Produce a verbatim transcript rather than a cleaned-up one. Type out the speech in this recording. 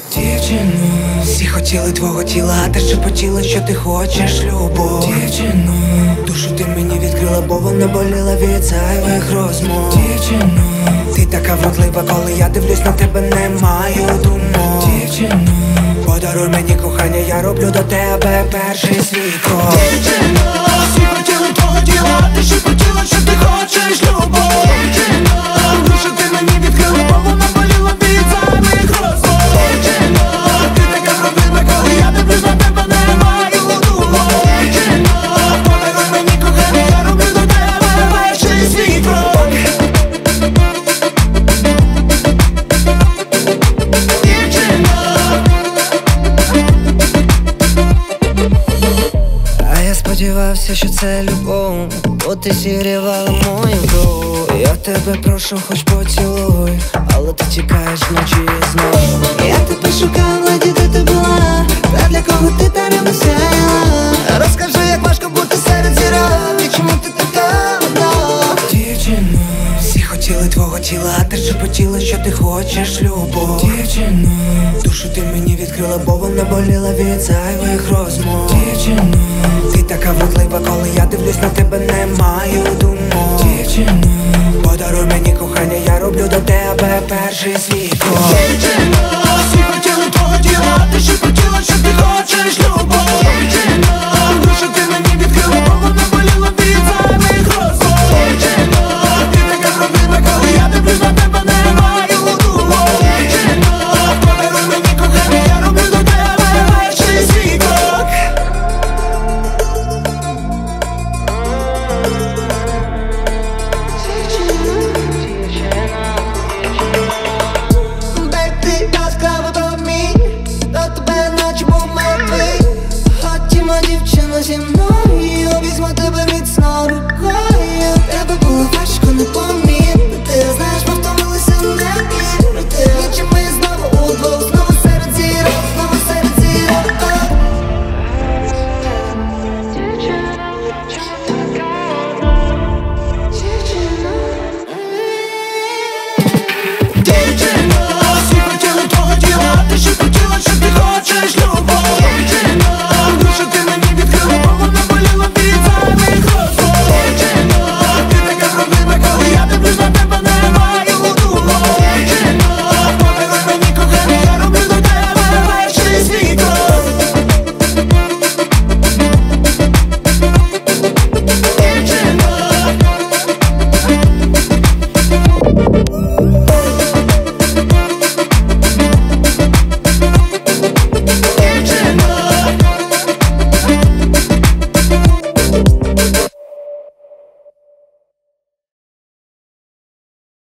Дівчино, всі хотіли твого тіла, а ти шепотіла, що ти хочеш любов. Дівчино, душу ти мені відкрила, бо вона боліла від зайвих розмов. Дівчино, ти така вродлива, коли я дивлюсь на тебе, не маю думок. Дівчино, подаруй мені кохання, я роблю до тебе перший свій крок. Дівчино, всі хотіли твого тіла, а ти шепотіла, що ти хочеш любов. Дівчино, душу ти мені відкрила, бо вона боліла від зайвих розмов. Дівчино, ти така вродлива, коли я дивлюсь на тебе, не маю думок. Дівчино, подаруй мені кохання, я роблю до тебе перший свій крок. Сподівався, що це любов, бо ти зігрівала мою кров. Я тебе прошу, хоч поцілуй, але ти тікаєш вночі знову. Я тебе шукала, де ти була, та для кого ти даремно сяяла. Розкажи, як важко бути серед зірок, і чому ти така одна. Дівчино, всі хотіли твого тіла, а ти шепотіла, що ти хочеш любов. Дівчино, душу ти мені відкрила, бо вона боліла від зайвих розмов. Дівчино, ти така вродлива, коли я дивлюсь на тебе, не маю думок. Дівчино, подаруй мені кохання, я роблю до тебе перший свій крок. Дівчино,